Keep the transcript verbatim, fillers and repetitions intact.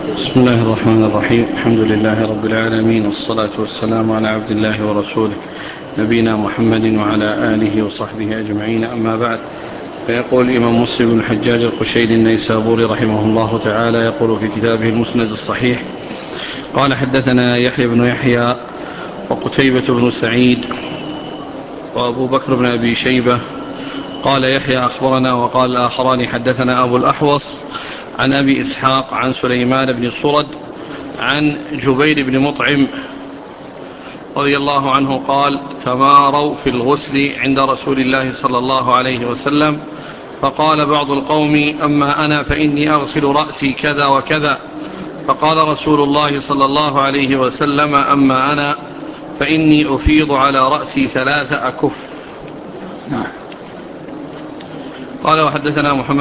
بسم الله الرحمن الرحيم. الحمد لله رب العالمين، والصلاة والسلام على عبد الله ورسوله نبينا محمد وعلى آله وصحبه أجمعين، أما بعد. فيقول الإمام مسلم بن الحجاج القشيري النيسابوري رحمه الله تعالى، يقول في كتابه المسند الصحيح: قال حدثنا يحيى بن يحيى وقتيبة بن سعيد وأبو بكر بن أبي شيبة. قال يحيى أخبرنا، وقال الآخران حدثنا أبو الأحوص عن أبي إسحاق عن سليمان بن صرد عن جبير بن مطعم رضي الله عنه قال: تماروا في الغسل عند رسول الله صلى الله عليه وسلم، فقال بعض القوم: أما أنا فإني أغسل رأسي كذا وكذا. فقال رسول الله صلى الله عليه وسلم: أما أنا فإني أفيض على رأسي ثلاث أكف. قال وحدثنا محمد